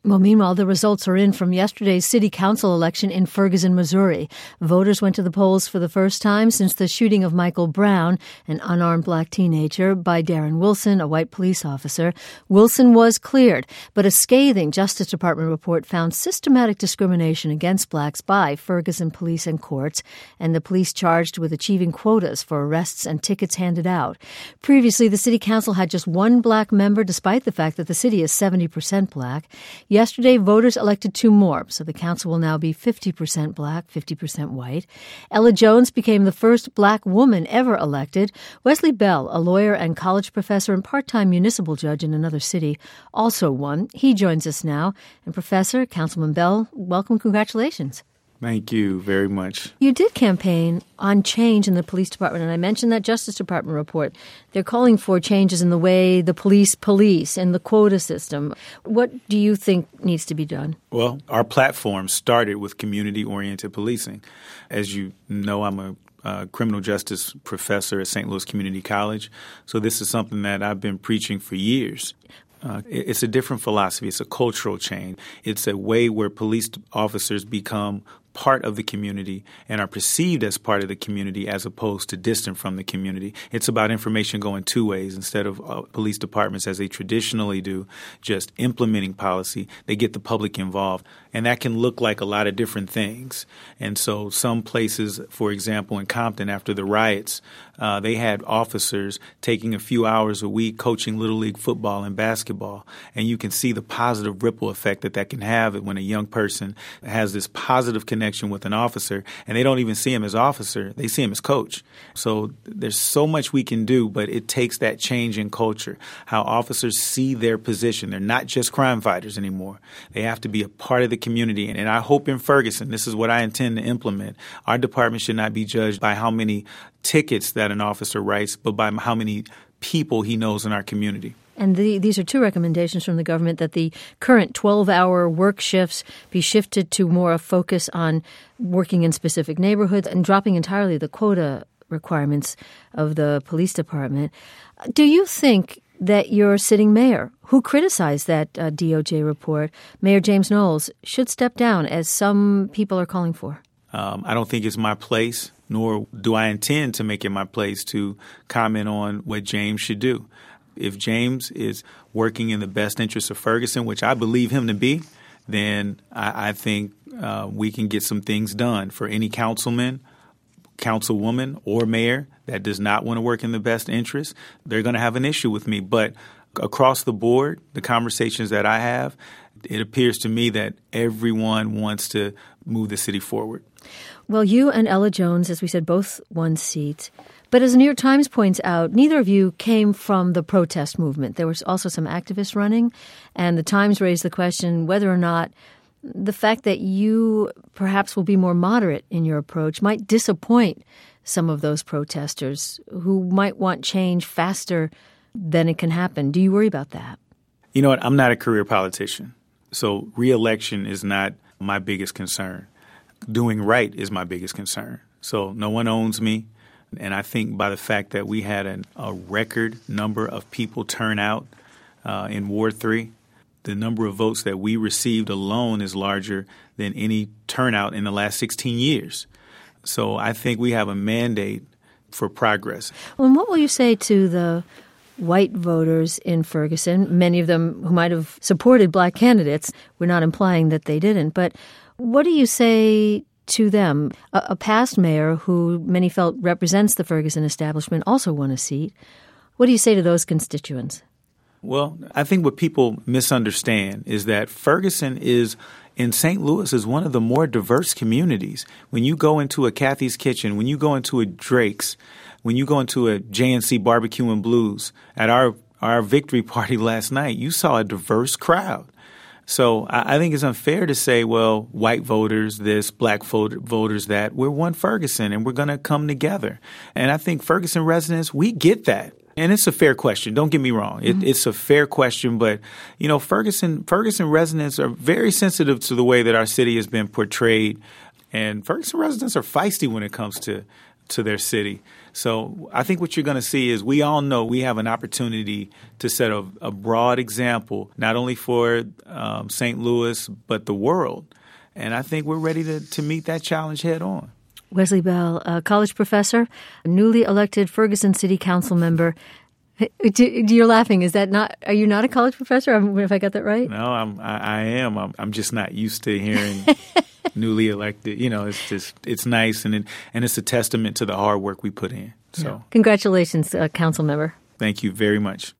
Well, meanwhile, the results are in from yesterday's city council election in Ferguson, Missouri. Voters went to the polls for the first time since the shooting of Michael Brown, an unarmed black teenager, by Darren Wilson, a white police officer. Wilson was cleared, but a scathing Justice Department report found systematic discrimination against blacks by Ferguson police and courts, and the police charged with achieving quotas for arrests and tickets handed out. Previously, the city council had just one black member, despite the fact that the city is 70% black. Yesterday, voters elected two more, so the council will now be 50% black, 50% white. Ella Jones became the first black woman ever elected. Wesley Bell, a lawyer and college professor and part-time municipal judge in another city, also won. He joins us now. And Professor, Councilman Bell, welcome. Congratulations. Thank you very much. You did campaign on change in the police department, and I mentioned that Justice Department report. They're calling for changes in the way the police and the quota system. What do you think needs to be done? Well, our platform started with community-oriented policing. As you know, I'm a criminal justice professor at St. Louis Community College, so this is something that I've been preaching for years. It's a different philosophy. It's a cultural change. It's a way where police officers become part of the community and are perceived as part of the community as opposed to distant from the community. It's about information going two ways. Instead of police departments, as they traditionally do, just implementing policy, they get the public involved. And that can look like a lot of different things. And so some places, for example, in Compton after the riots, they had officers taking a few hours a week coaching Little League football and basketball. And you can see the positive ripple effect that can have when a young person has this positive connection with an officer, and they don't even see him as officer, they see him as coach. So there's so much we can do, but it takes that change in culture, how officers see their position. They're not just crime fighters anymore. They have to be a part of the community. And I hope in Ferguson, this is what I intend to implement, our department should not be judged by how many tickets that an officer writes, but by how many people he knows in our community. And these are two recommendations from the government, that the current 12-hour work shifts be shifted to more a focus on working in specific neighborhoods and dropping entirely the quota requirements of the police department. Do you think that your sitting mayor, who criticized that DOJ report, Mayor James Knowles, should step down, as some people are calling for? I don't think it's my place, nor do I intend to make it my place to comment on what James should do. If James is working in the best interest of Ferguson, which I believe him to be, then I think we can get some things done. For any councilman, councilwoman, or mayor that does not want to work in the best interest, they're going to have an issue with me. But across the board, the conversations that I have, it appears to me that everyone wants to move the city forward. Well, you and Ella Jones, as we said, both won seats. But as the New York Times points out, neither of you came from the protest movement. There was also some activists running, and the Times raised the question whether or not the fact that you perhaps will be more moderate in your approach might disappoint some of those protesters who might want change faster than it can happen. Do you worry about that? You know what? I'm not a career politician, so re-election is not my biggest concern. Doing right is my biggest concern. So no one owns me. And I think by the fact that we had a record number of people turn out in Ward 3, the number of votes that we received alone is larger than any turnout in the last 16 years. So I think we have a mandate for progress. Well, and what will you say to the white voters in Ferguson, many of them who might have supported black candidates? We're not implying that they didn't. But what do you say to them? A past mayor who many felt represents the Ferguson establishment also won a seat. What do you say to those constituents? Well, I think what people misunderstand is that Ferguson in St. Louis is one of the more diverse communities. When you go into a Kathy's Kitchen, when you go into a Drake's, when you go into a J&C Barbecue and Blues, at our victory party last night, you saw a diverse crowd. So I think it's unfair to say, well, white voters this, black voters that. We're one Ferguson, and we're going to come together. And I think Ferguson residents, we get that. And it's a fair question. Don't get me wrong. It's a fair question. But, you know, Ferguson residents are very sensitive to the way that our city has been portrayed. And Ferguson residents are feisty when it comes to their city. So I think what you're going to see is we all know we have an opportunity to set a broad example, not only for St. Louis, but the world. And I think we're ready to meet that challenge head on. Wesley Bell, a college professor, newly elected Ferguson City Council member. You're laughing. Is that not? Are you not a college professor? If I got that right? No, I am. I'm just not used to hearing newly elected. It's nice and it's a testament to the hard work we put in. So, congratulations, council member. Thank you very much.